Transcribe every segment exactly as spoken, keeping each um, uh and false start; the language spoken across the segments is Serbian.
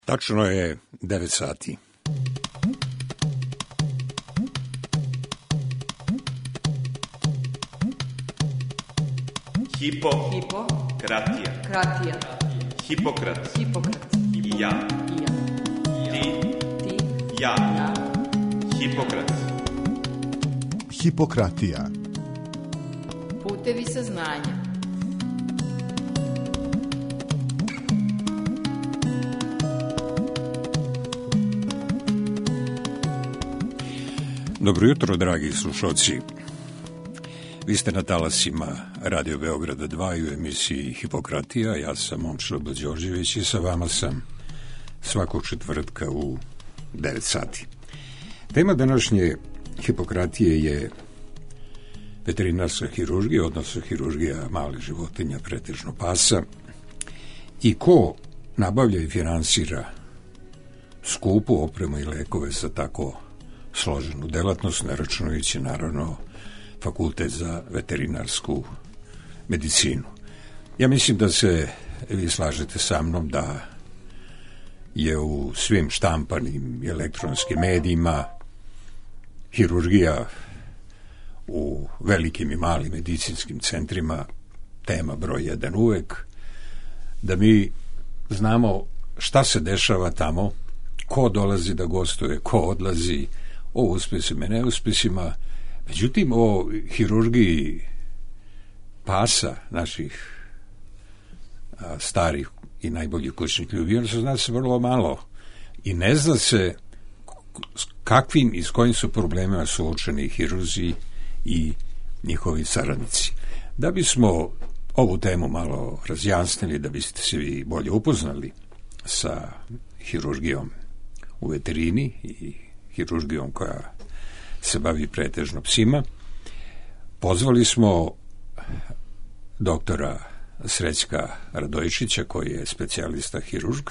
Tačno je devet sati. Hipo. Hipo. Kratija. Kratija. Hipokrat. Hipokrat. I ja. I ja. Ti. Ti. Ja. Ja. Hipokrat. Hipokratija. Putevi saznanja. Dobro jutro, dragi slušalci. Vi ste na talasima Radio Beograda dva i u emisiji Hipokratija. Ja sam Momčilo Đorđević i sa vama sam svakog četvrtka u devet sati. Tema današnje Hipokratije je veterinarska hirurgija, odnosno hirurgija malih životinja, pretežno pasa, i ko nabavlja i finansira skupu opremu i lekove za tako složenu delatnost, ne računajući naravno fakultet za veterinarsku medicinu. Ja mislim da se vi slažete sa mnom da je u svim štampanim i elektronskim medijima hirurgija u velikim i malim medicinskim centrima tema broj jedan uvek, da mi znamo šta se dešava tamo, ko dolazi da gostuje, ko odlazi, o uspesima i neuspesima. Međutim, o hirurgiji pasa, naših a, starih i najboljih kućnih ljubi, se zna se vrlo malo i ne zna se s kakvim i s kojim su problemima suočeni hirurzi i njihovi saradnici. Da bismo ovu temu malo razjasnili, da biste se vi bolje upoznali sa hirurgijom u veterini i hirurgijom koja se bavi pretežno psima, pozvali smo doktora Srećka Radojičića, koji je specijalista hirurg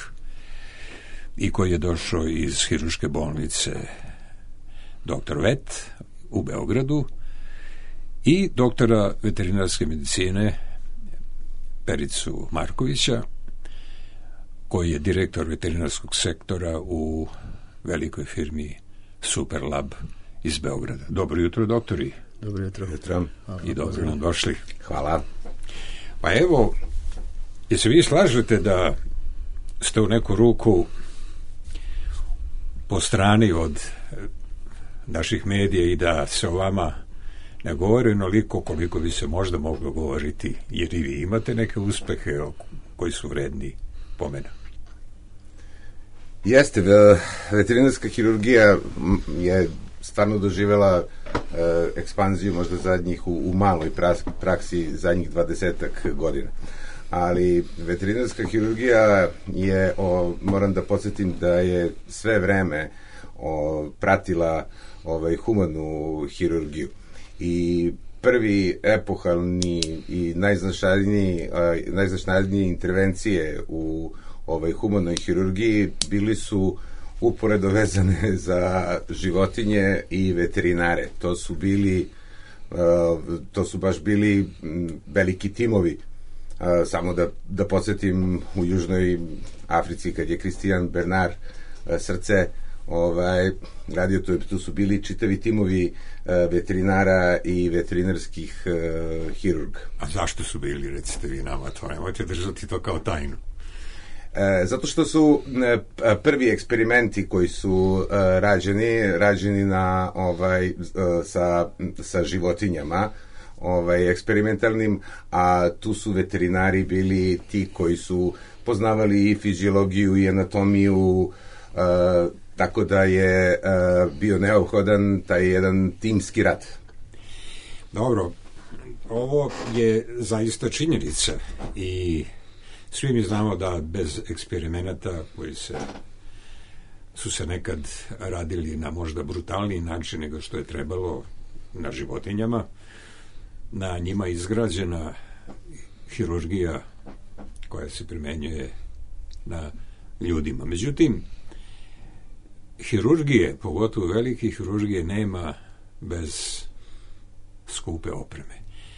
i koji je došao iz hirurške bolnice doktor Vet u Beogradu, i doktora veterinarske medicine Pericu Markovića, koji je direktor veterinarskog sektora u velikoj firmi Superlab iz Beograda. Dobro jutro, doktori. Dobro jutro. jutro. I dobro nam došli. Hvala. Pa evo, jel se vi slažete da ste u neku ruku po strani od naših medija i da se o vama ne govori onoliko koliko bi se možda moglo govoriti, jer i vi imate neke uspehe koji su vredni pomena? Jeste, veterinarska hirurgija je stvarno doživjela e, ekspanziju možda zadnjih u, u maloj praksi zadnjih dvadesetak godina. Ali veterinarska hirurgija je, o, moram da podsjetim da je sve vreme o, pratila ovaj, humanu hirurgiju. I prvi epohalni i najznačajniji, najznačajnije intervencije u ovaj, humanoj hirurgiji bili su uporedo vezane za životinje i veterinare. To su bili uh, to su baš bili veliki timovi. Uh, samo da, da podsjetim, u Južnoj Africi kad je Christian Bernard uh, srce ovaj, radio, to, tu su bili čitavi timovi uh, veterinara i veterinarskih uh, hirurga. A zašto su bili, recite vi nama to, nemojte držati to kao tajnu? E, zato što su e, prvi eksperimenti koji su e, rađeni, rađeni na, ovaj, e, sa, sa životinjama, ovaj, eksperimentalnim, a tu su veterinari bili ti koji su poznavali i fiziologiju i anatomiju, e, tako da je e, bio neophodan taj jedan timski rad. Dobro, ovo je zaista činjenica i svi mi znamo da bez eksperimenata koji se, su se nekad radili na možda brutalniji način nego što je trebalo na životinjama, na njima izgrađena hirurgija koja se primenjuje na ljudima. Međutim, hirurgije, pogotovo velike hirurgije, nema bez skupe opreme.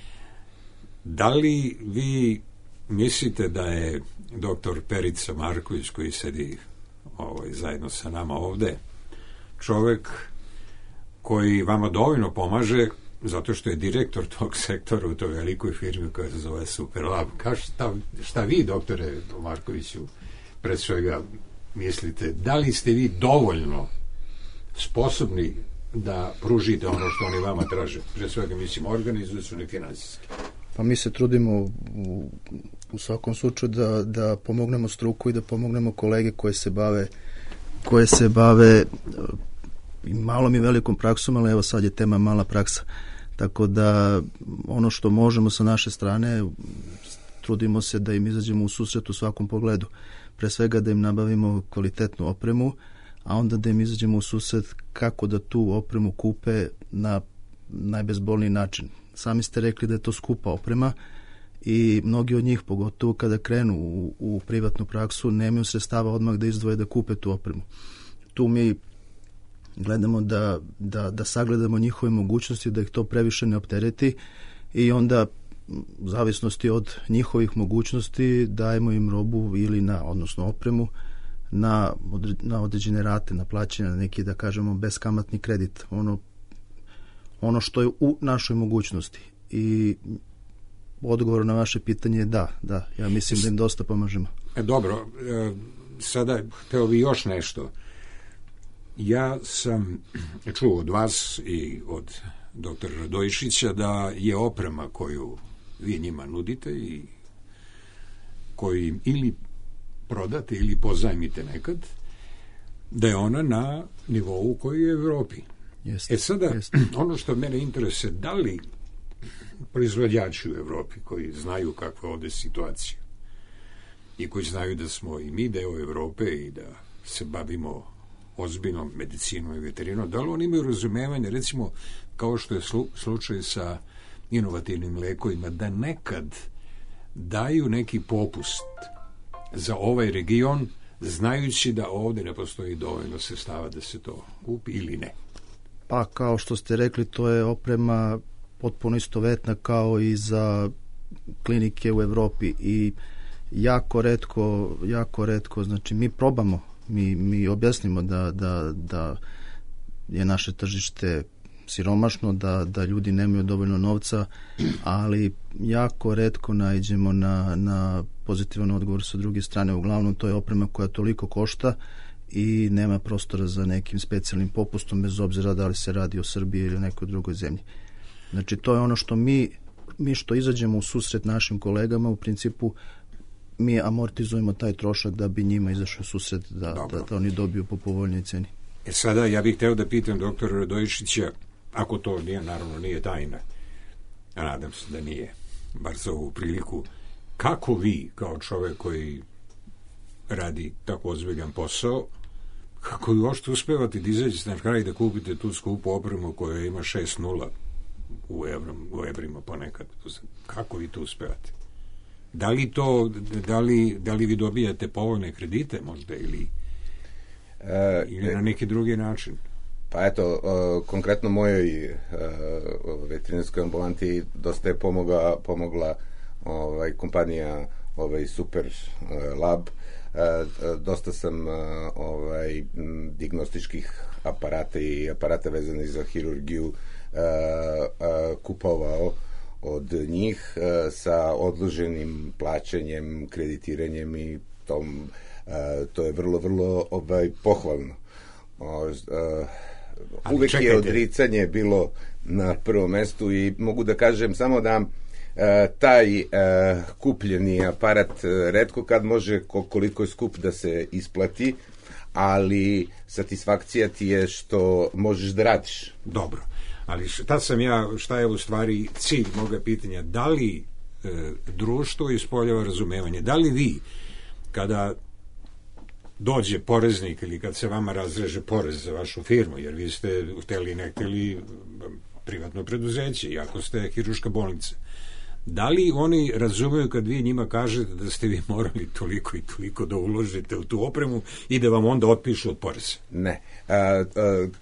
Da li vi mislite da je doktor Perica Marković, koji sedi ovaj, zajedno sa nama ovde, čovek koji vama dovoljno pomaže zato što je direktor tog sektora u toj velikoj firmi koja se zove Superlab. Kao šta, šta vi, doktore Markoviću, pred svega mislite, da li ste vi dovoljno sposobni da pružite ono što oni vama traže? Pre svega, mislim, organizacioni i finansijski. Pa mi se trudimo u, u svakom slučaju da, da pomognemo struku i da pomognemo kolege koje se bave koje se bave i malom i velikom praksom, ali evo sad je tema mala praksa. Tako da ono što možemo sa naše strane, trudimo se da im izađemo u susret u svakom pogledu. Pre svega da im nabavimo kvalitetnu opremu, a onda da im izađemo u susret kako da tu opremu kupe na najbezbolniji način. Sami ste rekli da je to skupa oprema i mnogi od njih, pogotovo kada krenu u, u privatnu praksu, nemaju sredstava odmah da izdvoje da kupe tu opremu. Tu mi gledamo da, da, da sagledamo njihove mogućnosti, da ih to previše ne optereti i onda u zavisnosti od njihovih mogućnosti dajemo im robu ili na, odnosno opremu na, na određene rate, na plaćanje, na neki, da kažemo, beskamatni kredit. Ono, ono što je u našoj mogućnosti. I odgovor na vaše pitanje je da, da. Ja mislim da im dosta pomažemo. E, dobro, e, sada hteo bi još nešto. Ja sam čuo od vas i od doktora Radojičića da je oprema koju vi njima nudite i koju im ili prodate ili pozajmite nekad, da je ona na nivou koji je u Evropi. Jeste, e sada, jeste. Ono što mene interesuje, da li proizvođači u Evropi koji znaju kakva je ovde situacija i koji znaju da smo i mi deo Evrope i da se bavimo ozbiljnom medicinom i veterinom, da li oni imaju razumevanje, recimo, kao što je slu, slučaj sa inovativnim lekovima, da nekad daju neki popust za ovaj region, znajući da ovde ne postoji dovoljno sredstava da se to kupi ili ne? Pa, kao što ste rekli, to je oprema potpuno istovetna kao i za klinike u Evropi i jako retko, jako retko, znači mi probamo, mi, mi objasnimo da, da, da je naše tržište siromašno, da, da ljudi nemaju dovoljno novca, ali jako retko naiđemo na, na pozitivan odgovor sa druge strane. Uglavnom, to je oprema koja toliko košta i nema prostora za nekim specijalnim popustom, bez obzira da li se radi o Srbiji ili nekoj drugoj zemlji. Znači, to je ono što mi, mi što izađemo u susret našim kolegama, u principu mi amortizujemo taj trošak da bi njima izašao u susret, da, da, da oni dobiju po povoljnoj ceni. E sada, ja bih hteo da pitam doktora Radojičića, ako to nije, naravno nije tajna, a nadam se da nije, bar za ovu priliku, kako vi, kao čovek koji radi tako ozbiljan posao, kako vi uopšte uspevate da izađete na kraj da kupite tu skupu opremu koja ima šest nula u, evrom, u evrima ponekad? Kako vi to uspevate? Da li to, da li, da li vi dobijate povoljne kredite možda ili, e, ili na neki drugi način? Pa eto, uh, konkretno mojoj uh, veterinarskoj ambulanti dosta je pomoga, pomogla ovaj, kompanija ovaj, Super uh, Lab. Uh, dosta sam uh, ovaj, diagnostičkih aparata i aparata vezanih za hirurgiju uh, uh, kupovao od njih uh, sa odloženim plaćanjem, kreditiranjem i tom, uh, to je vrlo, vrlo ovaj, pohvalno. Uh, uh, uvek čekajte. Je odricanje bilo na prvom mestu i mogu da kažem samo da e, taj e, kupljeni aparat e, retko kad može koliko je skup da se isplati, ali satisfakcija ti je što možeš da radiš. Dobro, ali šta sam ja, šta je u stvari cilj moga pitanja, da li e, društvo ispoljava razumevanje, da li vi kada dođe poreznik ili kad se vama razreže porez za vašu firmu, jer vi ste hteli ne hteli privatno preduzeće, iako ste hirurška bolnica, da li oni razumeju kad vi njima kažete da ste vi morali toliko i toliko da uložite u tu opremu i da vam onda otpišu od poreza? Ne. A, a,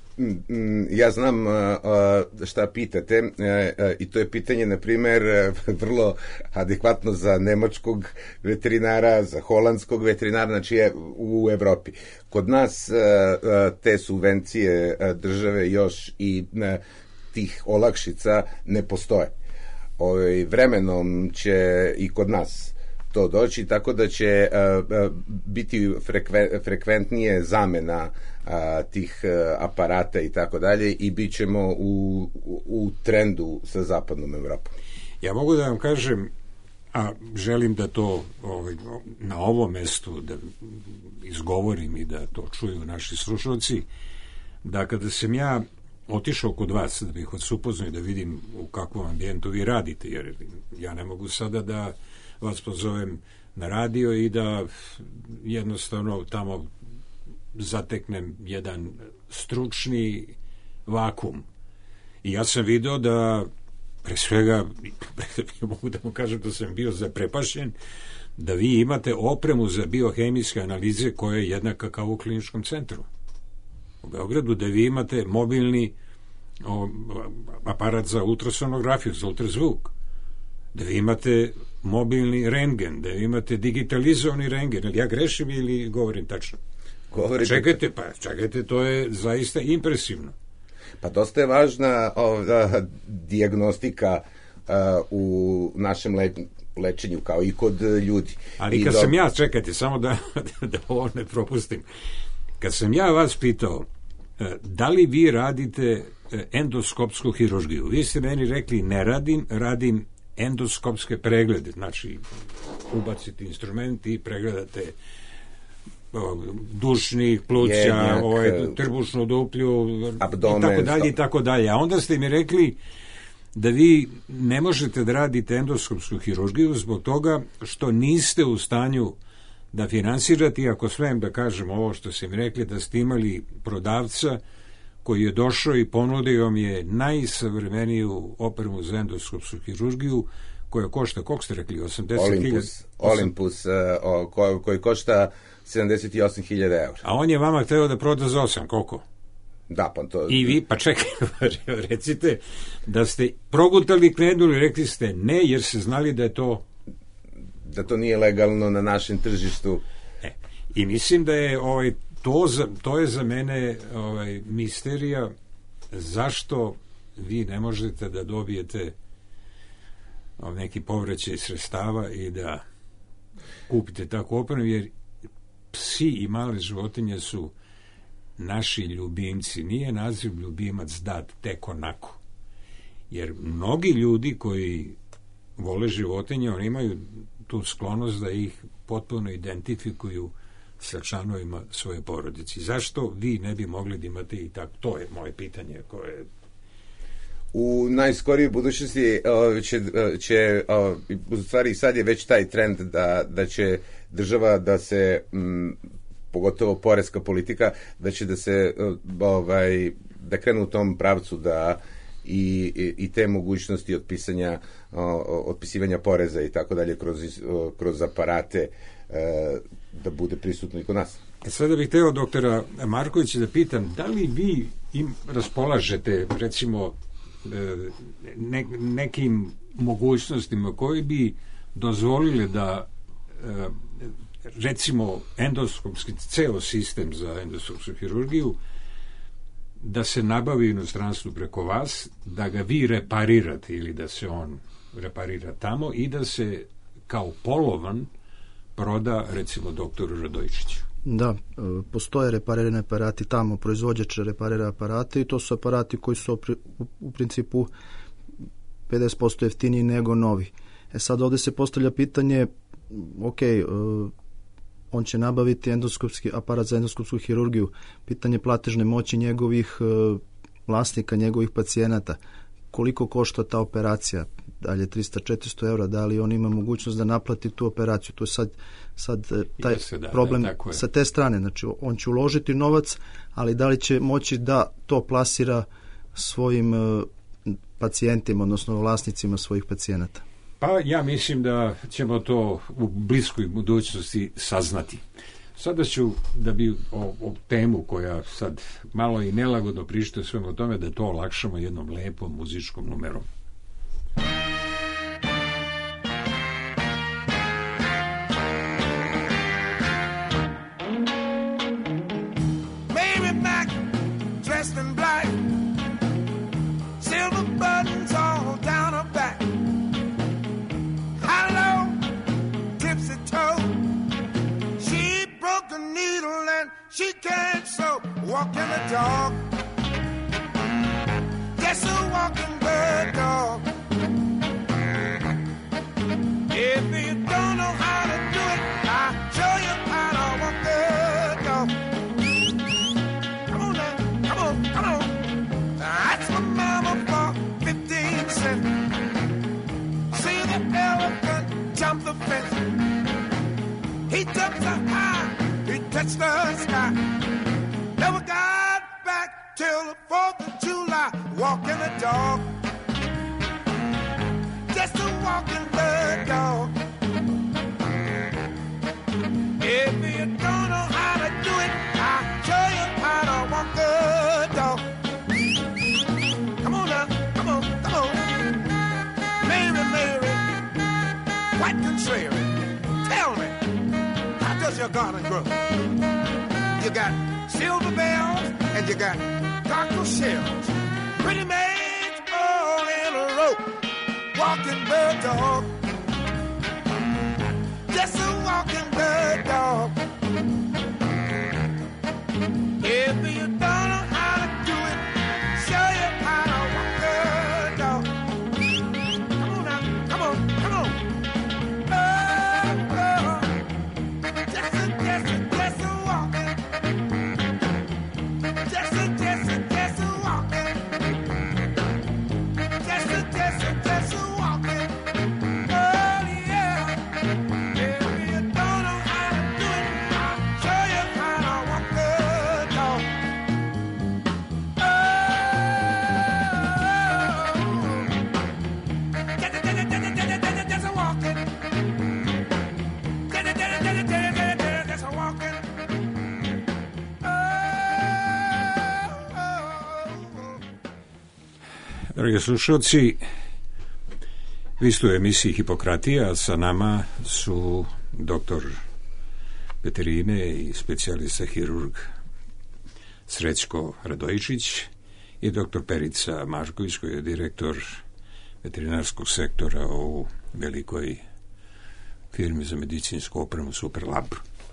Ja znam šta pitate i to je pitanje, na primer, vrlo adekvatno za nemačkog veterinara, za holandskog veterinara, znači je u Evropi. Kod nas te subvencije države još i tih olakšica ne postoje. Vremenom će i kod nas to doći, tako da će biti frekventnije zamena a, tih a, aparata i tako dalje i bit ćemo u, u trendu sa zapadnom Evropom. Ja mogu da vam kažem, a želim da to ovaj, na ovom mestu da izgovorim i da to čuju naši slušalci, da kada sam ja otišao kod vas da bih vas upoznao i da vidim u kakvom ambijentu vi radite, jer ja ne mogu sada da vas pozovem na radio i da jednostavno tamo zateknem jedan stručni vakum. I ja sam video da pre svega, mogu da mu kažem da sam bio zaprepašćen, da vi imate opremu za biohemijske analize koja je jednaka kao u kliničkom centru u Beogradu, da vi imate mobilni o, aparat za ultrasonografiju, za ultrazvuk, da vi imate mobilni rentgen, da vi imate digitalizovani rentgen. Ja grešim ili govorim tačno? Govorite. Čekajte, pa čekajte, to je zaista impresivno. Pa dosta je važna ova dijagnostika uh, u našem le, lečenju, kao i kod ljudi. Ali I kad do... sam ja, čekajte, samo da, da ovo ne propustim, kad sam ja vas pitao da li vi radite endoskopsku hirurgiju, vi ste meni rekli ne radim, radim endoskopske preglede, znači ubacite instrument i pregledate dušnih, pluća, ovaj, trbušnu duplju, abdomen, i tako dalje i tako dalje. A onda ste mi rekli da vi ne možete da radite endoskopsku hirurgiju zbog toga što niste u stanju da finansirate, ako smem da kažem ovo što ste mi rekli, da ste imali prodavca koji je došao i ponudio mi je najsavremeniju opremu za endoskopsku hirurgiju koja košta, koliko ste rekli, osamdeset hiljada? Olympus, Olympus uh, koji, koji košta sedamdeset osam hiljada eura. A on je vama hteo da proda za osam, koliko? Da, pa to... I vi, pa čekaj, recite da ste progutali, krenuli, rekli ste ne, jer ste znali da je to... da to nije legalno na našem tržištu. E, i mislim da je ovaj, to, za, to je za mene ovaj, misterija zašto vi ne možete da dobijete ovaj, neki povraćaj sredstava i da kupite tako opremu, jer psi i male životinje su naši ljubimci. Nije naziv ljubimac dat tek onako. Jer mnogi ljudi koji vole životinje, oni imaju tu sklonost da ih potpuno identifikuju sa članovima svoje porodice. Zašto vi ne bi mogli da imate i tako? To je moje pitanje koje... U najskorijoj budućnosti uh, će, uh, će uh, u stvari sad je već taj trend da, da će država da se m, pogotovo poreska politika da će da se uh, ovaj, da krenu u tom pravcu da i, i, i te mogućnosti otpisanja uh, otpisivanja poreza i tako dalje kroz, uh, kroz aparate uh, da bude prisutno i kod nas. Sada bih hteo doktora Markovića da pitam, da li vi im raspolažete recimo Ne, nekim mogućnostima koji bi dozvolile da recimo endoskopski ceo sistem za endoskopsku hirurgiju da se nabavi u inostranstvu preko vas, da ga vi reparirate ili da se on reparira tamo i da se kao polovan proda recimo doktoru Radojičiću. Da, postoje reparirani aparati tamo, proizvođač reparira aparate i to su aparati koji su u, u principu pedeset posto jeftiniji nego novi. E sad ovde se postavlja pitanje, ok, uh, on će nabaviti endoskopski aparat za endoskopsku hirurgiju, pitanje platežne moći njegovih uh, vlasnika, njegovih pacijenata, koliko košta ta operacija, dalje tristo do četiristo eura, da li on ima mogućnost da naplati tu operaciju. To je sad, sad taj se, da, problem da, sa te strane. Znači, on će uložiti novac, ali da li će moći da to plasira svojim uh, pacijentima, odnosno vlasnicima svojih pacijenata? Pa ja mislim da ćemo to u bliskoj budućnosti saznati. Sada ću, da bi o, o temu koja sad malo i nelagodno prište svemu o tome, da to olakšamo jednom lepom muzičkom numerom. Mary Mac, dressed in black, silver buttons all down her back, high-low, tipsy toe. She broke a needle and she can't sew. Walking the dog, just a walking bird dog. If you don't know how to do it, I'll show you how to walk the dog. Come on now, come on, come on. That's my mama for fifteen cents. See the elephant jump the fence. He jumped so high, he touched the sky. Never got back till the fourth of July. Walking the dog, just a walking bird dog. If you don't know how to do it, I'll show you how to walk the dog. Come on now, come on, come on. Mary, Mary, white contrary, tell me, how does your garden grow? You got silver bells and you got cockle shells. Pretty maids all in a row. Walking bird dog, just a walking bird dog. If you don't know how to do it, show you how to walk the dog. Come on now, come on, come on. Oh, oh. Just a, just a, just a walking. Just a, just a, just a walking. Just a, just a, just a walking. Oh yeah. If you don't know how to do it, I'll show you how to walk the dog. Oh. Just a, just a, just a, just a, just a walking. Just a, just a, just a, just a, just a walking. Dragi slušalci, vi ste u emisiji Hipokratija, a sa nama su doktor veterine i specijalista hirurg Srećko Radojičić i doktor Perica Mašković, koji je direktor veterinarskog sektora u velikoj firmi za medicinsku opremu Superlab.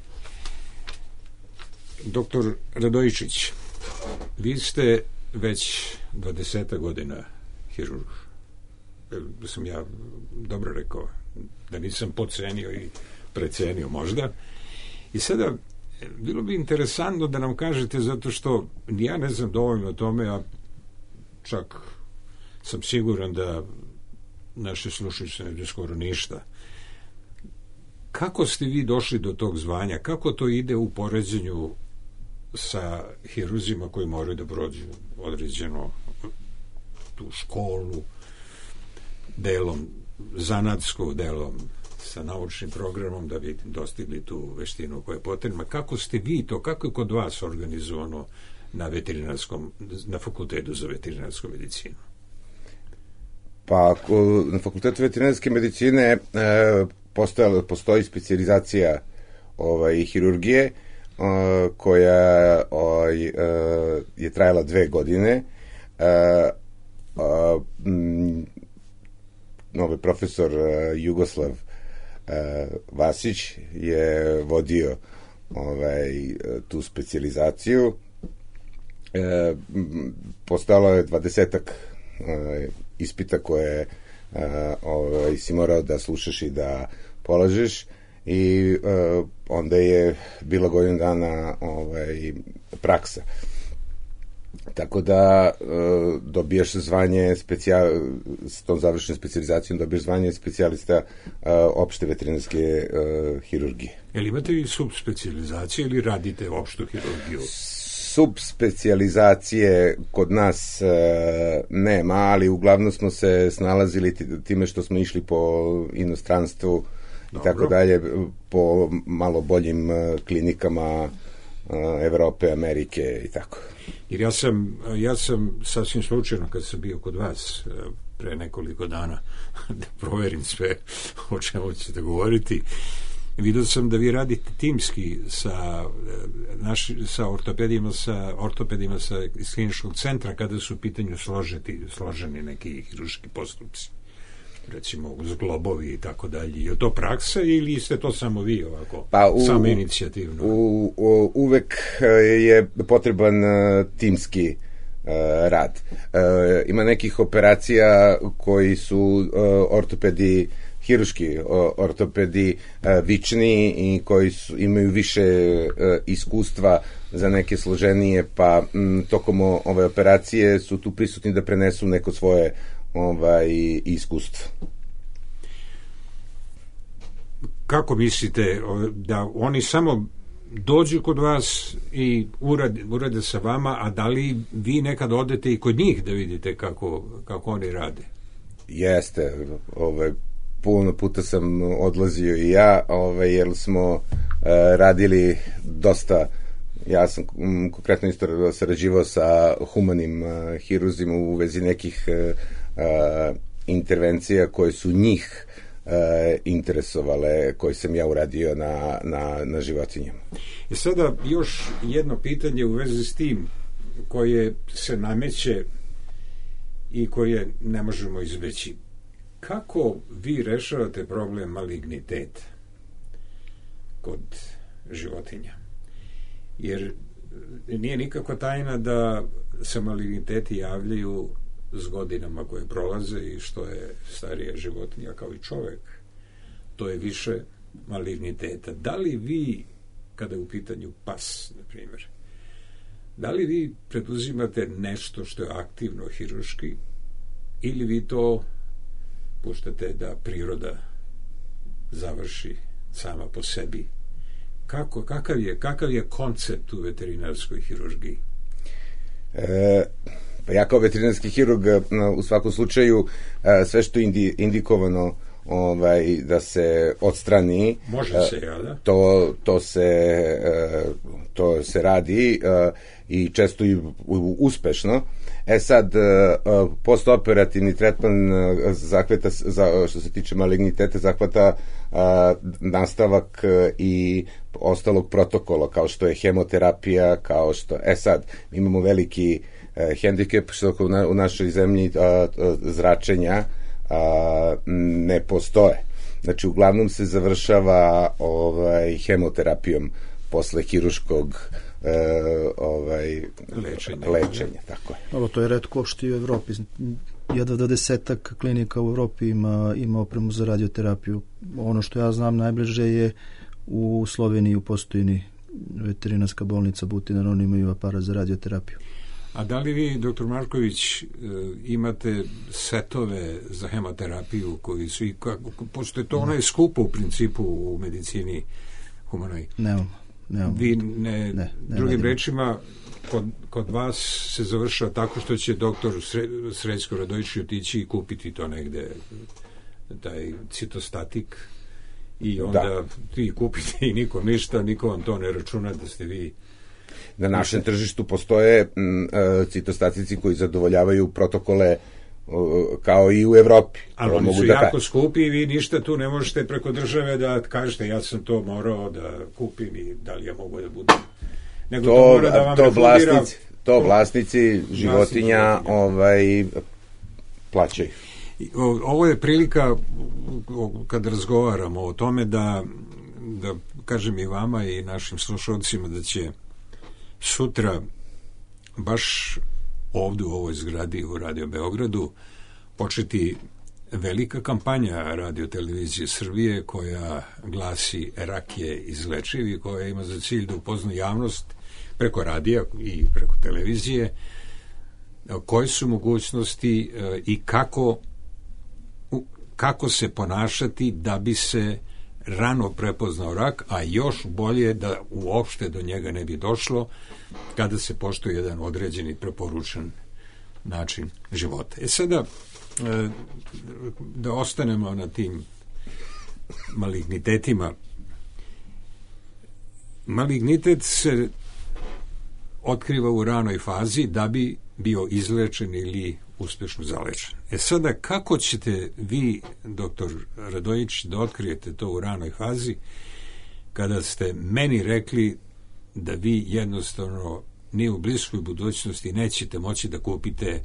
Doktor Radojičić, vi ste već dvadeset godina hirurg. Da sam ja dobro rekao, da nisam podcenio i precenio možda. I sada, bilo bi interesantno da nam kažete, zato što ja ne znam dovoljno o tome, a čak sam siguran da naše slušalice ne znaju skoro ništa. Kako ste vi došli do tog zvanja? Kako to ide u poređenju sa hiruzima koji moraju da prođu određeno tu školu, delom zanatsku, delom sa naučnim programom, da bi dostigli tu veštinu koja je potrebna? Kako ste vi to, kako je kod vas organizovano na veterinarskom, na fakultetu za veterinarsku medicinu? Pa na fakultetu veterinarske medicine e, postoji, postoji specijalizacija ovaj, hirurgije, Uh, koja uh, je trajala dve godine. Uh, uh, m, novi profesor uh, Jugoslav uh, Vasić je vodio ovaj, tu specijalizaciju. Uh, postalo je dvadesetak uh, ispita koje uh, ovaj, si morao da slušaš i da polažeš. I uh, onda je bilo godinu dana ovaj, praksa. Tako da uh, dobijaš zvanje specijal, s tom završenom specijalizacijom dobijaš zvanje specijalista uh, opšte veterinarske uh, hirurgije. Jel imate i subspecijalizacije ili radite opštu hirurgiju? Subspecijalizacije kod nas uh, nema, ali uglavnom smo se snalazili time što smo išli po inostranstvu i tako dalje po malo boljim klinikama Evrope, Amerike i tako. Jer ja sam, ja sam sasvim slučajno kad sam bio kod vas pre nekoliko dana da proverim sve o čemu ćete govoriti, vidio sam da vi radite timski sa, naši, sa ortopedima, sa ortopedima sa iz kliničkog centra kada su u pitanju složeti, složeni neki hiruški postupci. Recimo uz globovi i tako dalje. Je to praksa ili ste to samo vi ovako, pa u, samo inicijativno? U, u, uvek je potreban timski uh, rad. Uh, ima nekih operacija koji su uh, ortopedi, hiruški ortopedi uh, vični i koji su, imaju više uh, iskustva za neke složenije, pa m, tokom ove operacije su tu prisutni da prenesu neko svoje ovaj iskustvo. Kako mislite da oni samo dođu kod vas i urade, urade sa vama, a da li vi nekad odete i kod njih da vidite kako, kako oni rade? Jeste, ovaj, puno puta sam odlazio i ja, ovaj, jer smo uh, radili dosta. Ja sam um, konkretno isto sarađivao sa humanim uh, hiruzima u vezi nekih uh, uh, intervencija koje su njih uh, interesovale, koje sam ja uradio na, na, na životinjama. I sada još jedno pitanje u vezi s tim koje se nameće i koje ne možemo izbeći. Kako vi rešavate problem maligniteta kod životinja? Jer nije nikakva tajna da se maligniteti javljaju s godinama koje prolaze i što je starija životinja kao i čovek, to je više maligniteta. Da li vi, kada je u pitanju pas, na primjer, da li vi preduzimate nešto što je aktivno hiruški ili vi to puštate da priroda završi sama po sebi? Kako, kakav je, kakav je koncept u veterinarskoj hirurgiji? E, pa ja kao veterinarski hirurg u svakom slučaju sve što je indi, indikovano ovaj, da se odstrani, može se, ja, da? To, to, se, to se radi i često i uspešno. E sad, postoperativni tretman zahvata, za, što se tiče maligniteta, zahvata nastavak i ostalog protokola, kao što je hemoterapija, kao što... E sad, imamo veliki hendikep što u, na, u našoj zemlji a, a, zračenja a, ne postoje. Znači, uglavnom se završava ovaj, hemoterapijom posle hiruškog e, ovaj, lečenja. lečenja tako je. Ovo to je retko uopšte i u Evropi. Jedva da desetak klinika u Evropi ima, ima opremu za radioterapiju. Ono što ja znam najbliže je u Sloveniji, u Postojini, veterinarska bolnica Butinar, oni imaju aparat za radioterapiju. A da li vi, doktor Marković, imate setove za hemoterapiju koji su i kako, pošto je to ono je skupo u principu u medicini humanoj? Nemamo. nemamo. Vi ne, ne, ne drugim radimo. rečima, kod, kod vas se završava tako što će doktor Srećko Radojičić otići i kupiti to negde, taj citostatik, i onda da. Vi kupite i nikom ništa, niko vam to ne računa da ste vi. Na našem tržištu postoje m, citostatici koji zadovoljavaju protokole o, kao i u Evropi. Ali oni su da jako kaj. skupi i vi ništa tu ne možete preko države da kažete ja sam to morao da kupim i da li ja mogu da budem. Nego to, to mora da vam to vlasnici, to vlasnici životinja vlasnici ovaj, plaćaju. Ovo je prilika kad razgovaramo o tome da, da kažem i vama i našim slušalcima da će sutra baš ovdje u ovoj zgradi u Radio Beogradu početi velika kampanja Radio Televizije Srbije koja glasi Rak je izlečiv i koja ima za cilj da upozna javnost preko radija i preko televizije koje su mogućnosti i kako kako se ponašati da bi se rano prepoznao rak, a još bolje da uopšte do njega ne bi došlo kada se poštuje jedan određeni preporučen način života. E sada, da ostanemo na tim malignitetima. Malignitet se otkriva u ranoj fazi da bi bio izlečen ili uspešno zalečen. E sada, kako ćete vi, doktor Radojić, da otkrijete to u ranoj fazi, kada ste meni rekli da vi jednostavno ni u bliskoj budućnosti nećete moći da kupite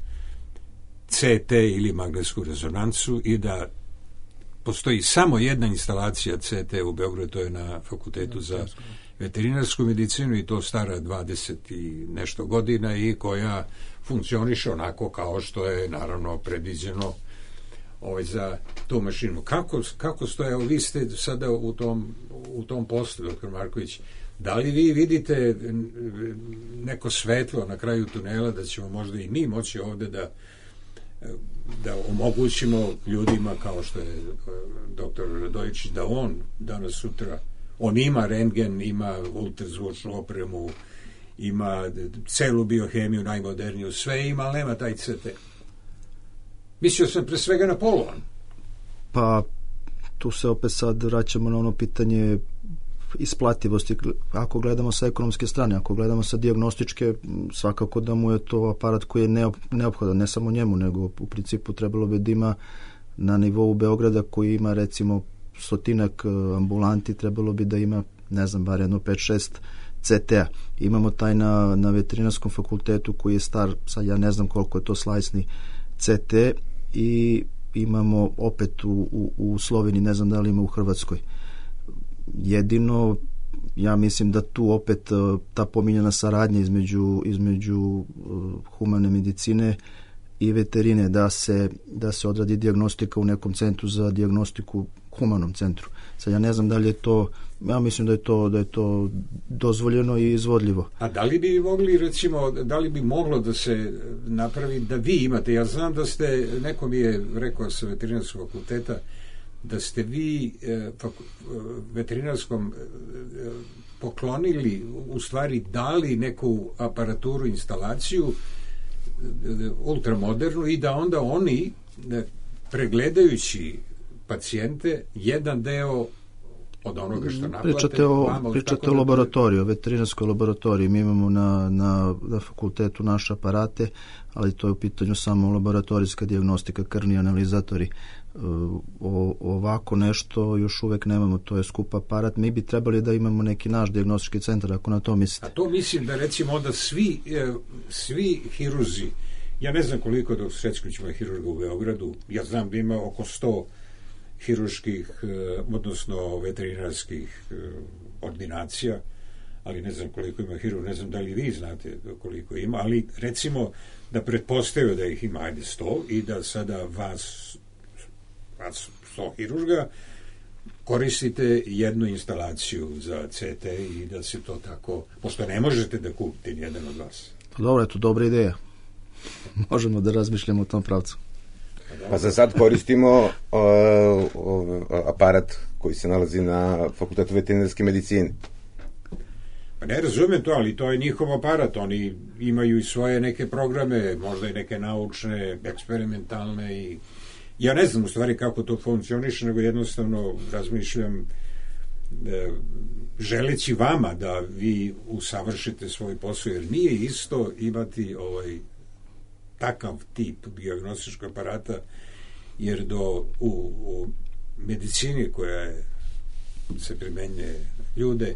C T ili magnetsku rezonancu i da postoji samo jedna instalacija C T u Beogradu, to je na Fakultetu za veterinarsku medicinu i to stara dvadeset i nešto godina i koja funkcioniše onako kao što je naravno predviđeno ovaj, za tu mašinu. Kako, kako stoje, vi ste sada u tom, u tom poslu, doktor Marković, da li vi vidite neko svetlo na kraju tunela da ćemo možda i mi moći ovde da da omogućimo ljudima kao što je doktor Radojić, da on danas sutra, on ima rentgen, ima ultrazvučnu opremu, ima celu biohemiju najmoderniju, sve ima, ali nema taj C T. Mislio sam pre svega na polovan. Pa tu se opet sad vraćamo na ono pitanje isplativosti. Ako gledamo sa ekonomske strane, ako gledamo sa dijagnostičke, svakako da mu je to aparat koji je neophodan, ne samo njemu, nego u principu trebalo bi da ima na nivou Beograda koji ima recimo stotinak ambulanti, trebalo bi da ima, ne znam, bar jedno pet šest C T-a. Imamo taj na, na veterinarskom fakultetu koji je star, sad ja ne znam koliko je to slajsni C T, i imamo opet u, u, u Sloveniji, ne znam da li ima u Hrvatskoj. Jedino, ja mislim da tu opet ta pominjena saradnja između, između uh, humane medicine i veterine, da se, da se odradi dijagnostika u nekom centru za dijagnostiku, humanom centru. Sad ja ne znam da li je to, ja mislim da je to, da je to dozvoljeno i izvodljivo. A da li bi mogli, recimo, da li bi moglo da se napravi, da vi imate, ja znam da ste, neko mi je rekao sa veterinarskog fakulteta, da ste vi eh, veterinarskom eh, poklonili, u stvari dali neku aparaturu, instalaciju eh, ultramodernu i da onda oni eh, pregledajući pacijente jedan deo od onoga što naplate. Pričate o, vama, pričate o laboratoriji, o veterinarskoj laboratoriji. Mi imamo na, na, na fakultetu naše aparate, ali to je u pitanju samo laboratorijska dijagnostika, krvni analizatori. O, ovako nešto još uvek nemamo, to je skup aparat. Mi bi trebali da imamo neki naš dijagnostički centar, ako na to mislite. A to mislim da recimo onda svi, svi hirurzi, ja ne znam koliko dok Srećković ima hirurga u Beogradu, ja znam da ima oko sto hirurških, odnosno veterinarskih ordinacija, ali ne znam koliko ima hirurg, ne znam da li vi znate koliko ima, ali recimo da pretpostavio da ih ima ajde sto i da sada vas vas sto hirurga koristite jednu instalaciju za C T i da se to tako, pošto ne možete da kupite jedan od vas. Dobro, je to dobra ideja. Možemo da razmišljamo u tom pravcu. Pa za sad koristimo uh, uh, aparat koji se nalazi na Fakultetu veterinarske medicine. Pa ne razumijem to, ali to je njihov aparat. Oni imaju i svoje neke programe, možda i neke naučne, eksperimentalne i ja ne znam u stvari kako to funkcioniše, nego jednostavno razmišljam e, želeći vama da vi usavršite svoj posao, jer nije isto imati ovaj takav tip dijagnostičkog aparata, jer do u, u medicini koja je, se primenjuje ljude,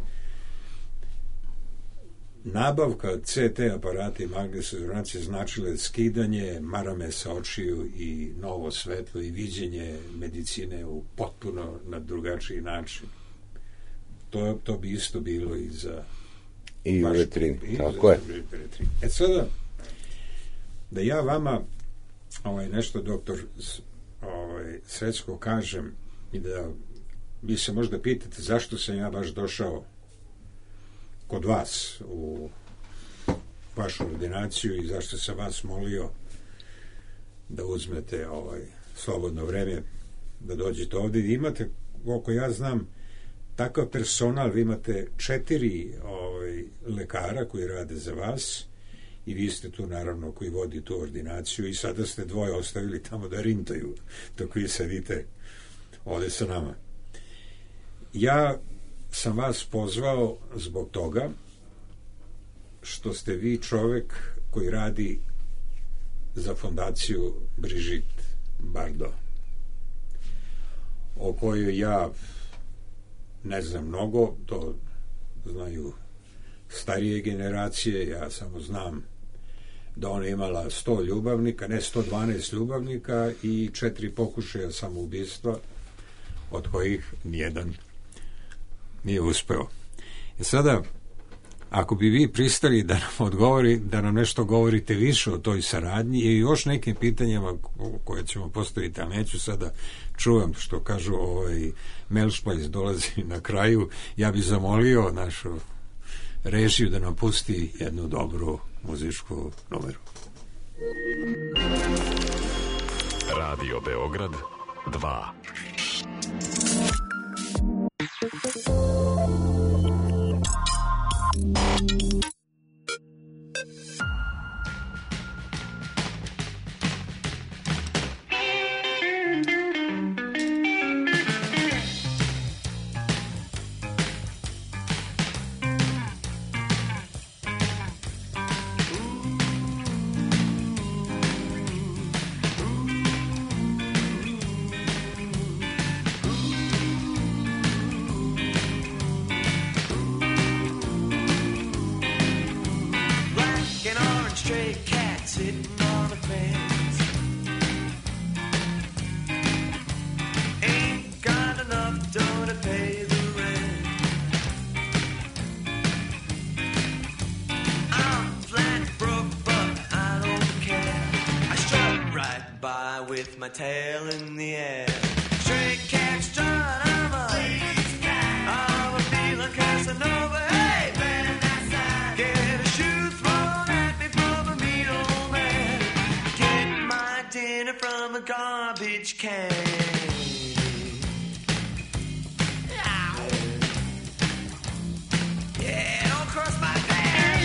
nabavka C T aparata i magnetske rezonance značile skidanje marame sa očiju i novo svetlo i viđenje medicine u potpuno na drugačiji način. To, to bi isto bilo i za i u vetrini, tako je. E sada, da ja vama ovaj, nešto, doktor ovaj, Srećko, kažem i da vi se možda pitate zašto sam ja baš došao kod vas u vašu ordinaciju i zašto sam vas molio da uzmete ovaj slobodno vreme da dođete ovde. Vi imate, koliko ja znam, takav personal, vi imate četiri ovaj, lekara koji rade za vas i vi ste tu naravno koji vodi tu ordinaciju i sada ste dvoje ostavili tamo da rintaju dok vi sedite ovde sa nama. Ja sam vas pozvao zbog toga što ste vi čovek koji radi za fondaciju Brigitte Bardot, o kojoj ja ne znam mnogo, to znaju starije generacije, ja samo znam da ona imala sto ljubavnika, ne sto dvanaest ljubavnika i četiri pokušaja samoubistva, od kojih nijedan nije uspeo. I sada, ako bi vi pristali da nam odgovori, da nam nešto govorite više o toj saradnji i još nekim pitanjima koje ćemo postaviti, ali neću sada, čuvam što kažu, ovaj, Melšpajs dolazi na kraju, ja bih zamolio našu režiju da nam pusti jednu dobru muzičku numeru. Radio Beograd dva. With my tail in the air, stray cat strut, I'm a lazy cat. I'm a feeling Casanova. Hey, man, outside. Get a shoe thrown at me from a mean old man. Get my dinner from a garbage can. Yeah, don't cross my path.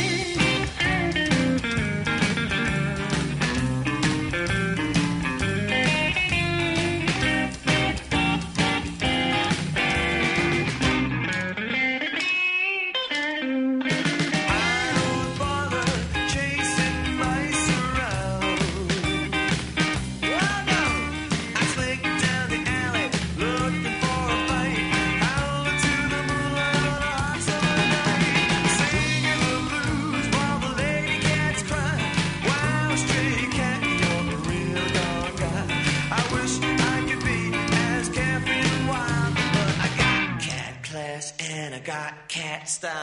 Cat style.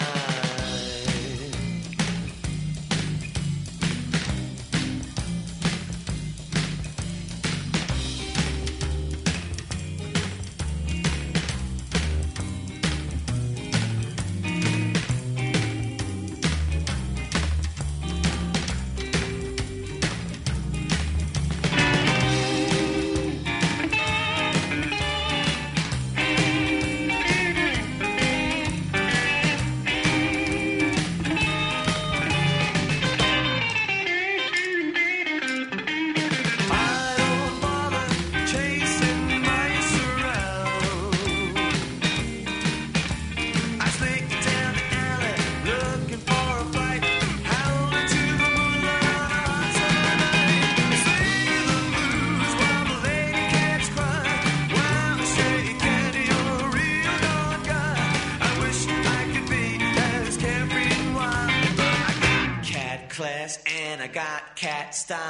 And I got cat style.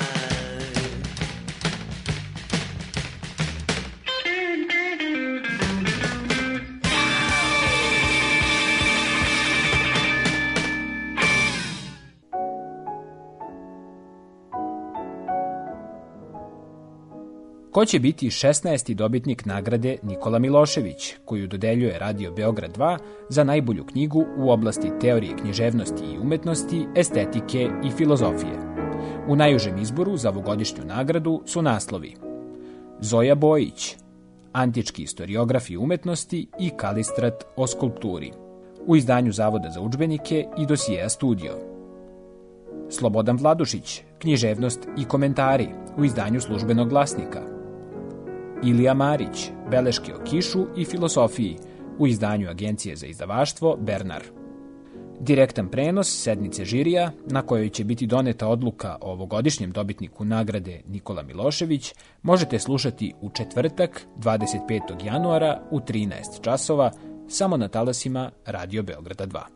Ko će biti šesnaesti dobitnik nagrade Nikola Milošević, koju dodeljuje Radio Beograd dva za najbolju knjigu u oblasti teorije književnosti i umetnosti, estetike i filozofije. U najužem izboru za ovogodišnju nagradu su naslovi Zoja Bojić, Antički istoriografi umetnosti i Kalistrat o skulpturi, u izdanju Zavoda za udžbenike i dosijeja Studio. Slobodan Vladušić, Književnost i komentari, u izdanju Službenog glasnika. Ilija Marić, Beleške o kišu i filosofiji, u izdanju Agencije za izdavaštvo Bernar. Direktan prenos sednice žirija, na kojoj će biti doneta odluka o ovogodišnjem dobitniku nagrade Nikola Milošević, možete slušati u četvrtak, dvadeset petog januara u trinaest časova, samo na talasima Radio Beograda dva.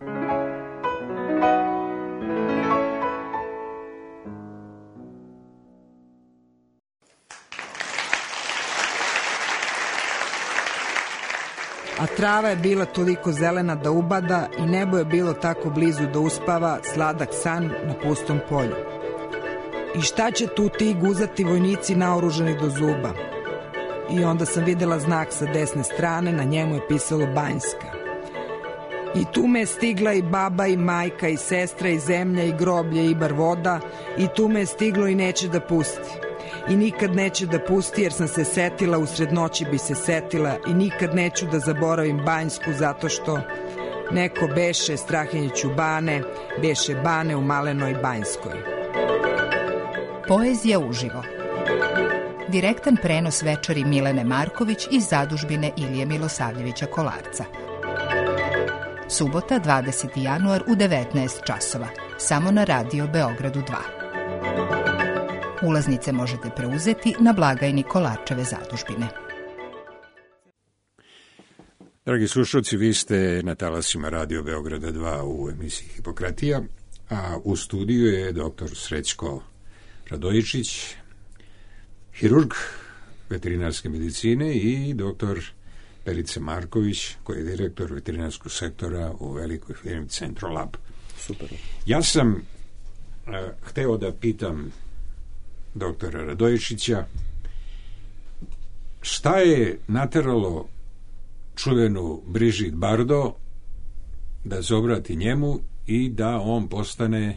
A trava je bila toliko zelena da ubada i nebo je bilo tako blizu da uspava sladak san na pustom polju. I šta će tu ti guzati vojnici naoružani do zuba? I onda sam videla znak sa desne strane, na njemu je pisalo Banjska. I tu me je stigla i baba i majka i sestra i zemlja i groblje i bar voda, i tu me je stiglo i neće da pusti. I nikad neće da pusti jer sam se setila, usred noći bi se setila, i nikad neću da zaboravim Banjsku zato što neko beše Strahinjiću bane, beše bane u malenoj Banjskoj. Poezija uživo. Direktan prenos večeri Milene Marković iz zadužbine Ilije Milosavljevića Kolarca. Subota, dvadeseti januar u devetnaest časova, samo na Radio Beogradu dva. Ulaznice možete preuzeti na blagajni Kolarčeve zadužbine. Dragi slušalci, vi ste na talasima Radio Beograda dva u emisiji Hipokratija, a u studiju je doktor Srećko Radojičić, hirurg veterinarske medicine, i doktor Perica Marković, koji je direktor veterinarskog sektora u velikoj firmi Centrolab. Super. Ja sam uh, hteo da pitam doktora Radojičića šta je nateralo čuvenu Brigitte Bardot da se obrati njemu i da on postane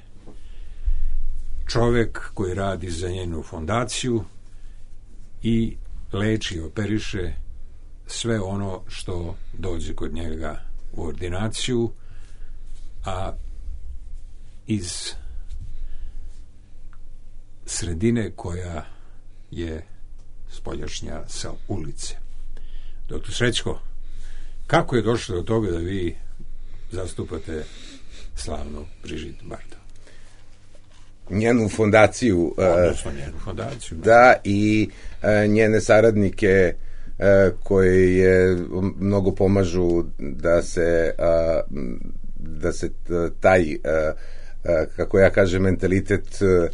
čovek koji radi za njenu fondaciju i leči, operiše sve ono što dođe kod njega u ordinaciju, a iz sredine koja je spoljašnja sa ulice. Doktor Srećko, kako je došlo do toga da vi zastupate slavnu Brigitte Bardot? Njenu fondaciju, odnosno njenu fondaciju, da, da i uh, njene saradnike uh, koji je mnogo pomažu da se uh, da se taj uh, uh, kako ja kažem mentalitet uh,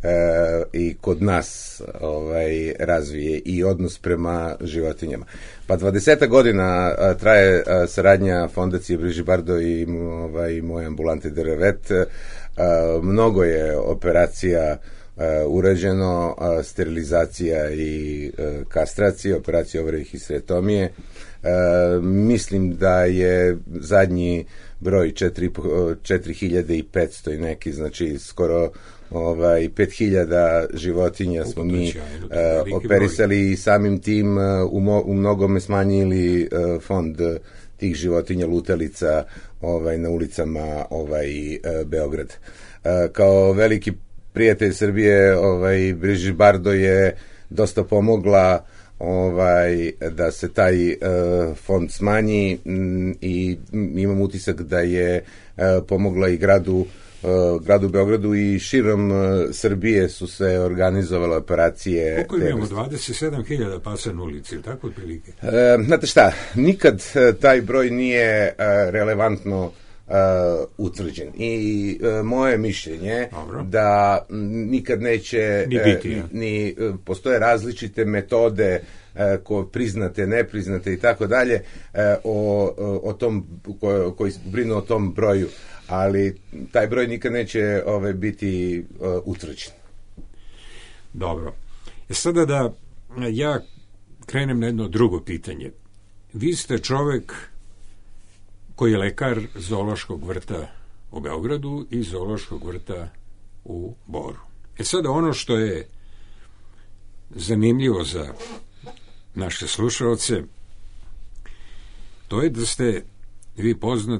i kod nas ovaj razvije i odnos prema životinjama. Pa dvadeset godina uh, traje uh, saradnja fondacije Brigitte Bardot i ovaj moje ambulante Derevet. Uh, mnogo je operacija uh, urađeno, uh, sterilizacija i uh, kastracija, operacija ovre i histerektomije. Uh, mislim da je zadnji broj četiri hiljade petsto i neki, znači skoro ovaj pet hiljada životinja smo mi uh, operisali i samim tim uh, u, mo, u mnogome smanjili uh, fond tih životinja lutalica ovaj na ulicama ovaj uh, Beograd. Uh, kao veliki prijatelj Srbije, ovaj Brigitte Bardot je dosta pomogla ovaj da se taj uh, fond smanji, m, i imam utisak da je uh, pomogla i gradu Uh, gradu Beogradu i širom uh, Srbije su se organizovale operacije. Koliko imamo? dvadeset sedam hiljada pasa na ulici, tako otprilike? Uh, znate šta, nikad uh, taj broj nije uh, relevantno uh, utvrđen. I uh, moje mišljenje Dobro. da m, nikad neće ni, biti, uh, ni uh, postoje različite metode uh, ko priznate, nepriznate i tako dalje uh, o, o tom ko, koji brinu o tom broju, ali taj broj nikad neće ove, biti uh, utvrđen. Dobro. E sada da ja krenem na jedno drugo pitanje. Vi ste čovek koji je lekar zoološkog vrta u Beogradu i zoološkog vrta u Boru. E sada ono što je zanimljivo za naše slušaoce, to je da ste vi poznat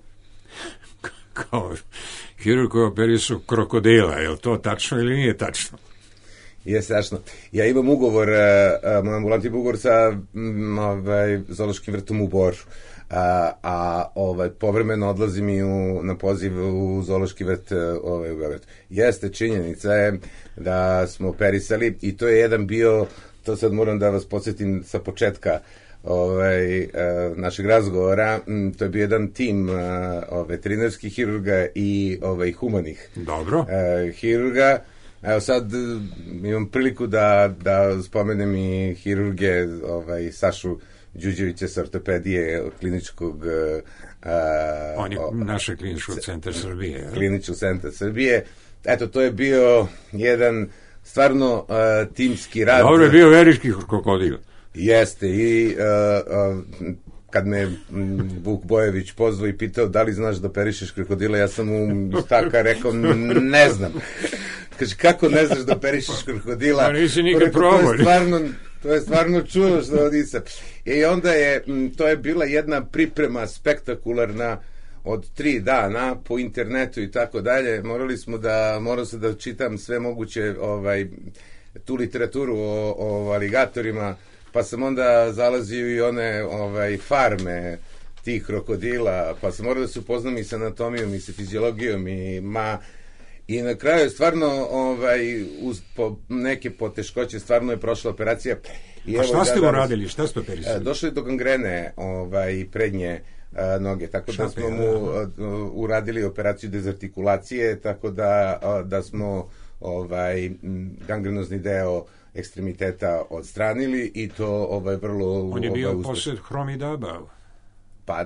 kao hirurg koji operišu krokodila. Je li to tačno ili nije tačno? Jeste tačno. Ja imam ugovor, uh, moj ambulanti ugovor sa um, ovaj, zoološkim vrtom u Boru. a, a ovaj, povremeno odlazim i u, na poziv u zoološki vrt ovaj, u Beogradu. Jeste, činjenica je da smo operisali i to je jedan bio, to sad moram da vas podsjetim sa početka ovaj, uh, našeg razgovora, m, to je bio jedan tim uh, veterinarskih hirurga i ovaj, humanih Dobro. Uh, hirurga. Evo sad imam priliku da, da spomenem i hirurge ovaj, Sašu Đuđevića sa ortopedije kliničkog uh, On je o, naše kliničkog centra Srbije. Je? Kliničkog centra Srbije. Eto, to je bio jedan stvarno uh, timski rad. Dobro je bio veriški krokodil. Jeste i uh, uh, kad me Vuk Bojević pozvao i pitao da li znaš da operišeš krokodila, ja sam mu staka rekao ne znam. Kaže, kako ne znaš da operišeš krokodila? Pa nisi nikad probao. To je stvarno, to je stvarno čuo što odisa. I onda je, to je bila jedna priprema spektakularna od tri dana po internetu i tako dalje. Morali smo da, morao se da čitam sve moguće ovaj, tu literaturu o, o aligatorima, pa sam onda zalazio i one ovaj, farme tih krokodila, pa sam morao da se upoznam i sa anatomijom i sa fiziologijom i ma... I na kraju stvarno ovaj, uz po neke poteškoće stvarno je prošla operacija. I a šta ste da, uradili? Šta ste operisali? Došli do gangrene ovaj, prednje a, noge, tako šta da smo mu a, uradili operaciju dezartikulacije, tako da, a, da smo ovaj, gangrenozni deo ekstremiteta odstranili i to ovaj, vrlo... On je bio ovaj, posljed Hromidaba. Pa,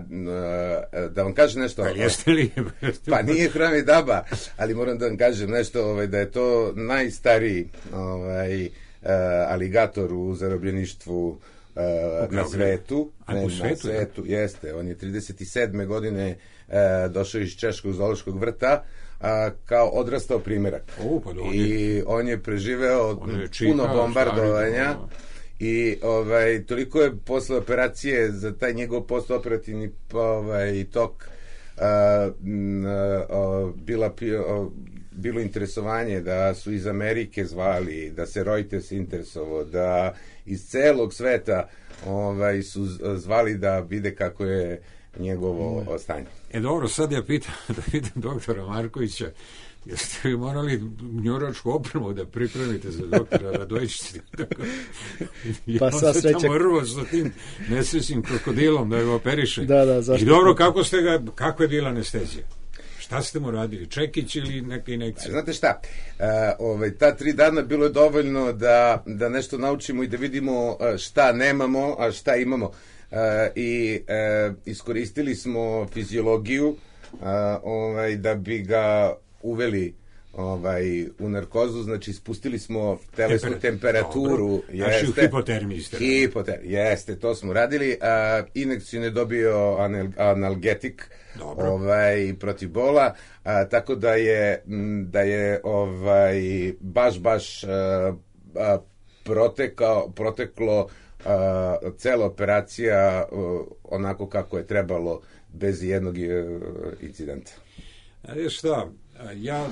da vam kažem nešto... Pa jeste li? Pa nije Hromidaba, ali moram da vam kažem nešto, ovaj, da je to najstariji ovaj, aligator u zarobljeništvu na svetu. A ne, po svetu? Na svetu, jeste. On je trideset sedme godine došao iz Češkog zoološkog vrta kao odrastao primerak. O, pa on je, I on je preživeo on je čita, puno bombardovanja. I ovaj, toliko je posle operacije za taj njegov postoperativni ovaj, tok a, a, a, bila, a, bilo interesovanje da su iz Amerike zvali, da se Reuters interesovao, da iz celog sveta ovaj, su zvali da vide kako je njegovo stanje. E dobro, sad ja pitam, da pitam doktora Markovića, jeste vi morali njuračku opremu da pripremite za doktora Radojičića? Pa sva sreća. Tamo rvo sa tim nesrećnim krokodilom da ga operiše. Da, da, zašto? I dobro, kako ste ga, kakva je bila anestezija? Šta ste mu radili? Čekić ili neke inekcije? Znate šta, uh, ovaj, ta tri dana bilo je dovoljno da, da nešto naučimo i da vidimo šta nemamo, a šta imamo. Uh, I uh, iskoristili smo fiziologiju uh, ovaj, da bi ga uveli ovaj, u narkozu, znači spustili smo telesnu Temper... temperaturu. Znači u hipotermiji ste. Hipotermiji, jeste, to smo radili. Uh, inekciju je dobio anal, analgetik ovaj, protiv bola, a, tako da je, da je ovaj, baš, baš a, a, protekao, proteklo a, cela operacija a, onako kako je trebalo, bez jednog a, incidenta. A šta, ja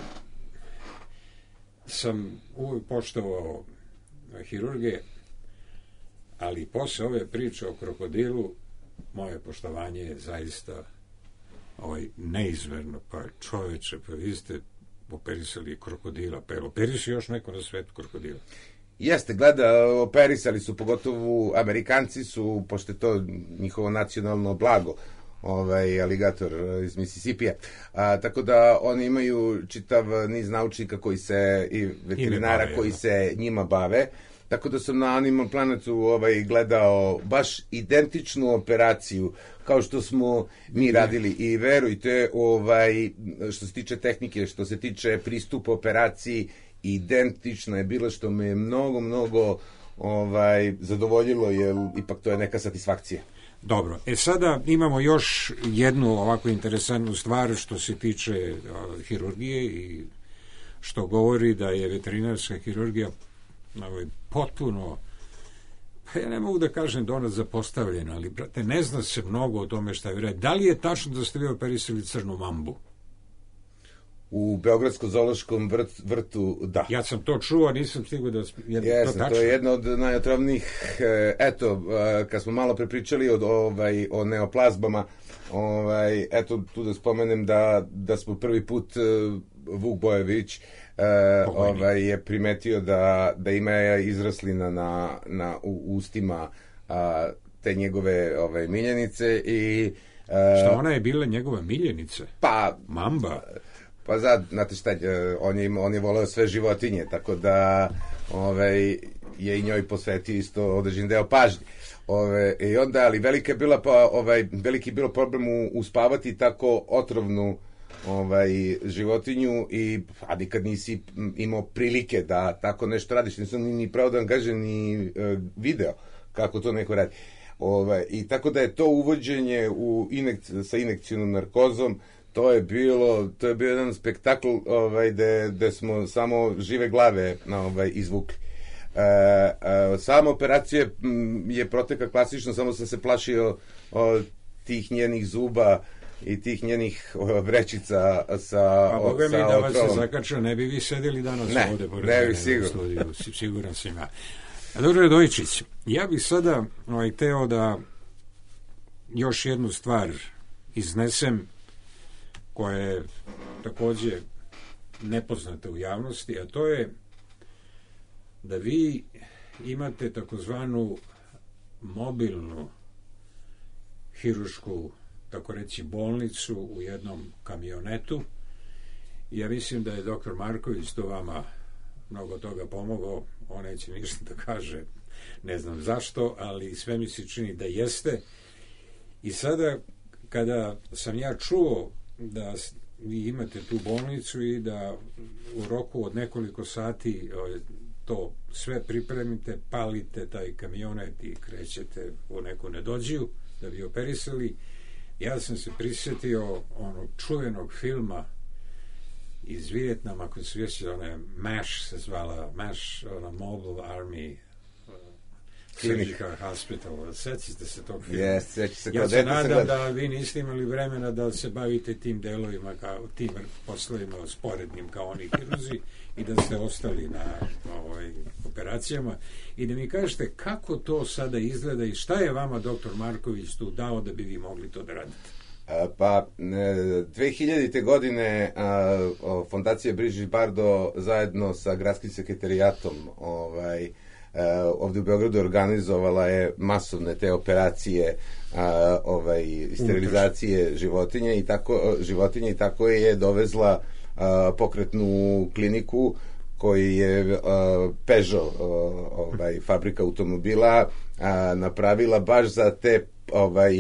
sam uvijek poštovao hirurge, ali posle ove priče o krokodilu moje poštovanje je zaista ovaj, neizmerno. Pa čoveče, pa vi ste operisali krokodila, pa je operisali još neko na svetu krokodila? Jeste, gleda, operisali su, pogotovo Amerikanci su, pošto je to njihovo nacionalno blago, ovaj aligator iz Misisipija. A, tako da oni imaju čitav niz naučnika koji se, i veterinara bave, koji se njima bave. Tako da sam na Animal Planetu ovaj, gledao baš identičnu operaciju kao što smo mi radili i verujte, ovaj, što se tiče tehnike, što se tiče pristupa operaciji, identično je bilo, što me je mnogo, mnogo ovaj, zadovoljilo, jer ipak to je neka satisfakcija. Dobro, e sada imamo još jednu ovako interesantnu stvar što se tiče uh, hirurgije i što govori da je veterinarska hirurgija ovaj, potpuno, pa ja ne mogu da kažem da ona zapostavljena, ali brate, ne zna se mnogo o tome šta vi radi. Da li je tačno da ste vi operisali crnu mambu? u Beogradskom zoološkom vrt, vrtu, da. Ja sam to čuo, nisam stigao da... Je Jesam, to, tačno? to je jedno od najotrovnijih, eto, kad smo malo prepričali od, ovaj, o neoplazmama, ovaj, eto, tu da spomenem da, da smo prvi put Vuk Bojević Uh, ovaj, je primetio da, da ima izraslina na, na u, ustima uh, te njegove ovaj, miljenice i... Uh, Šta, ona je bila njegova miljenica? Pa... Mamba? Pa zad, znate šta, uh, on, je, on je voleo sve životinje, tako da ovaj, je i njoj posvetio isto određen deo pažnje. Ove, i onda, ali velika je bila, pa, ovaj, veliki je bilo problem u, uspavati tako otrovnu ovaj životinju i a nikad nisi imao prilike da tako nešto radiš, nisam ni, ni pravo da vam kažem ni e, video kako to neko radi. Ovaj, i tako da je to uvođenje u injek, sa injekcijnom narkozom, to je bilo to je bio jedan spektakl ovaj gde, gde smo samo žive glave na ovaj izvukli. E, e, sama operacija je protekla klasično, samo sam se plašio od tih njenih zuba i tih njenih vrećica sa pa boga mi sa da vas otrovom. se zakača, ne bi vi sedeli danas ne, ovde pored ne mene bi sigurno. u studiju, siguran sam ja. Dobro, Radojičić, ja bih sada ovaj, teo da još jednu stvar iznesem koja je takođe nepoznata u javnosti, a to je da vi imate takozvanu mobilnu hirušku, tako reći, bolnicu u jednom kamionetu. Ja mislim da je doktor Marković to vama mnogo toga pomogao, on neće ništa da kaže, ne znam zašto, ali sve mi se čini da jeste. I sada, kada sam ja čuo da vi imate tu bolnicu i da u roku od nekoliko sati to sve pripremite, palite taj kamionet i krećete u neku nedođiju da bi operisali, ja sam se prisjetio onog čuvenog filma iz Vijetnama, koji se vjeći, ona je MASH se zvala, MASH, ona Mobile Army uh, Surgical Hospital. Sećate se tog filma? Yes, seći se, ja se nadam da vi niste imali vremena da se bavite tim delovima, kao, tim poslovima sporednim kao oni hiruzi i da ste ostali na, na ovaj, operacijama i da mi kažete kako to sada izgleda i šta je vama doktor Marković tu dao da bi vi mogli to da radite? Pa, dve hiljadite godine Fondacija Brigitte Bardot zajedno sa gradskim sekretarijatom ovaj, ovde u Beogradu organizovala je masovne te operacije ovaj, sterilizacije životinja i tako, životinja i tako je dovezla pokretnu kliniku koji je Peugeot, ovaj, fabrika automobila, napravila baš za te ovaj,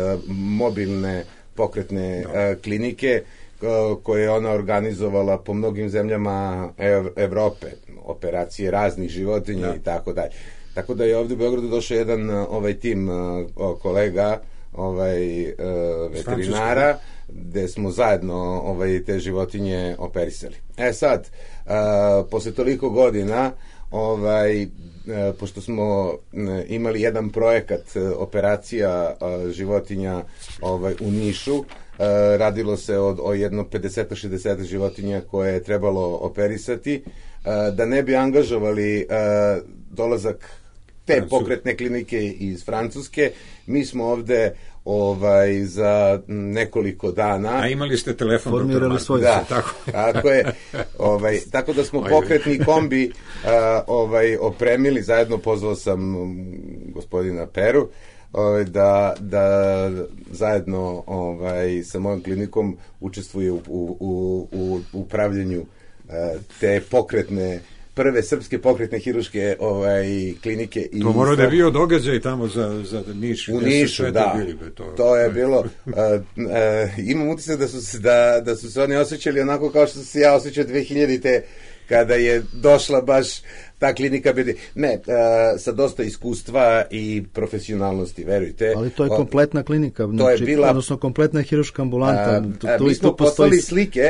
mobilne pokretne uh, klinike uh, koje je ona organizovala po mnogim zemljama Ev- Evrope, operacije raznih životinja i tako dalje. Tako da je ovde u Beogradu došao jedan uh, ovaj tim uh, kolega ovaj uh, veterinara gde smo zajedno ovaj te životinje operisali. E sad, uh, posle toliko godina ovaj pošto smo imali jedan projekat operacija životinja ovaj u Nišu, radilo se od o jedno pedeset do šezdeset životinja koje je trebalo operisati, da ne bi angažovali dolazak te pokretne klinike iz Francuske, mi smo ovde ovaj za nekoliko dana. A imali ste telefon formirali svoj da, tako. Tako je. Ovaj tako da smo pokretni kombi a, ovaj opremili, zajedno pozvao sam gospodina Peru ovaj da da zajedno ovaj sa mojom klinikom učestvuje u u u, u upravljanju a, te pokretne prve srpske pokretne hiruške ovaj klinike i to mora da je bio događaj tamo za za Niš, u Nišu, da. Bili, be, to, to je bilo uh, uh, imam utisak da su se da da su se oni osjećali onako kao što se ja osjećao dve hiljadite kada je došla baš ta klinika bedi. Ne, uh, sa dosta iskustva i profesionalnosti, verujte. Ali to je kompletna klinika, to znači, je bila, odnosno kompletna hiruška ambulanta. Uh, to, to mi smo poslali slike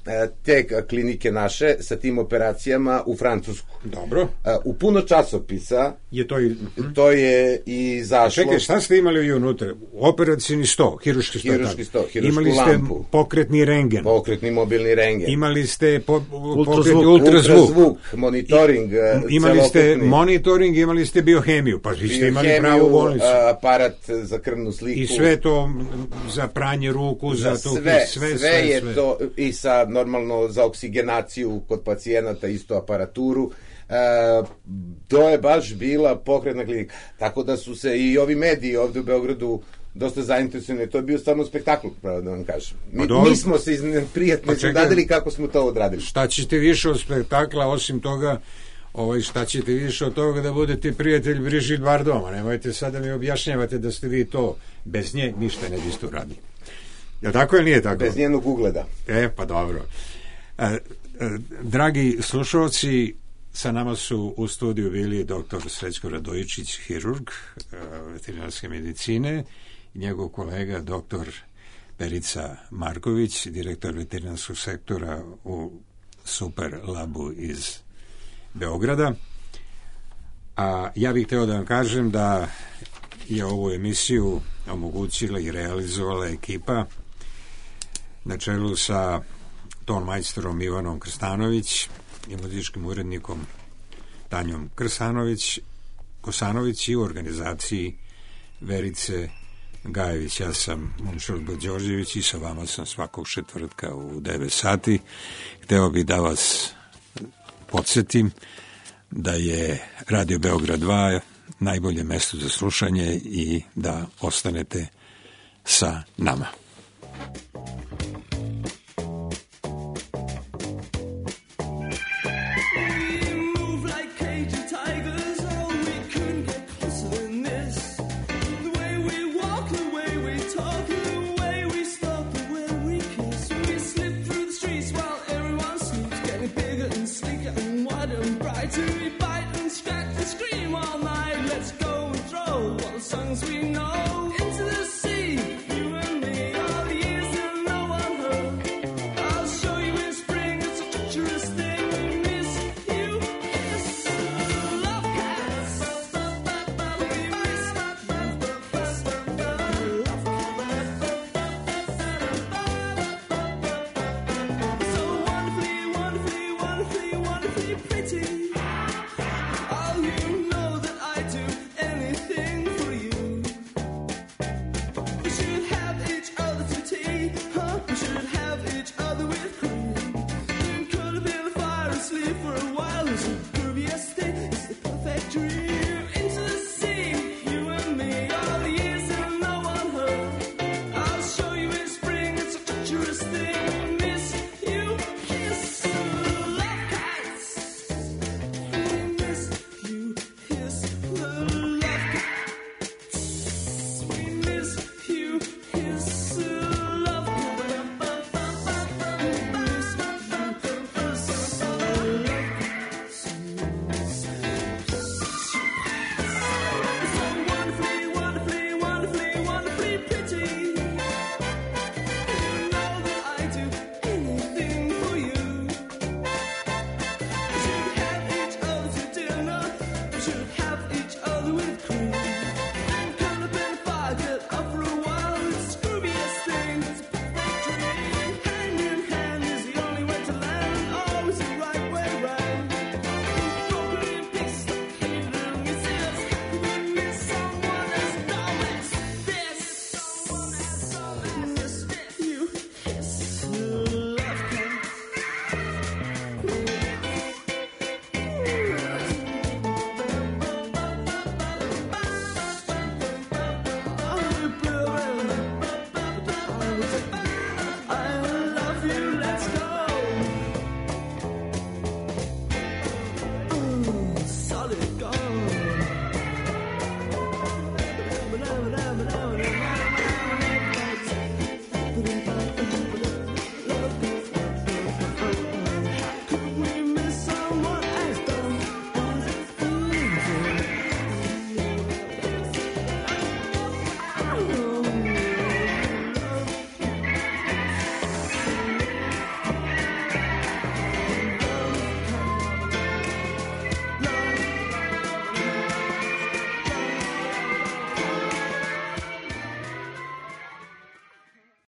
e, te klinike naše sa tim operacijama u Francusku. Dobro. E, u puno časopisa je to i... to je i zašlo. Čekaj, šta ste imali vi unutra? Operacijni sto, hiruški sto. Hiruški sto, hirušku imali ste lampu. Pokretni rengen. Pokretni mobilni rengen. Imali ste po, ultrazvuk, pokretni ultrazvuk. ultrazvuk, monitoring. I, imali ste monitoring, imali ste biohemiju, pa vi ste imali pravu bolnicu. Aparat za krvnu sliku. I sve to za pranje ruku, za, za to, sve, sve, sve, sve je sve. To, i sa normalno za oksigenaciju kod pacijenata isto aparaturu. E, to je baš bila pokretna klinika. Tako da su se i ovi mediji ovde u Beogradu dosta zainteresovani. To je bio stvarno spektakl, pravo da vam kažem. Mi, pa mi smo se prijatno pa zadali kako smo to odradili. Šta ćete više od spektakla, osim toga, ovaj, šta ćete više od toga da budete prijatelj Brigitte Bardot, nemojte sad da mi objašnjavate da ste vi to, bez nje ništa ne biste uradili. Je li tako ili nije tako? Bez njenog ugleda. E, pa dobro. E, e, dragi slušalci, sa nama su u studiju bili doktor Srećko Radojičić, hirurg e, veterinarske medicine, i njegov kolega doktor Perica Marković, direktor veterinarskog sektora u Super Labu iz Beograda. A ja bih hteo da vam kažem da je ovu emisiju omogućila i realizovala ekipa na čelu sa tonmajstorom Ivanom Krstanović i muzičkim urednikom Tanjom Krsanović, Kosanović i u organizaciji Verice Gajević. Ja sam Momčilo Đorđević i sa vama sam svakog četvrtka u devet sati. Hteo bih da vas podsjetim da je Radio Beograd dva najbolje mesto za slušanje i da ostanete sa nama. To be by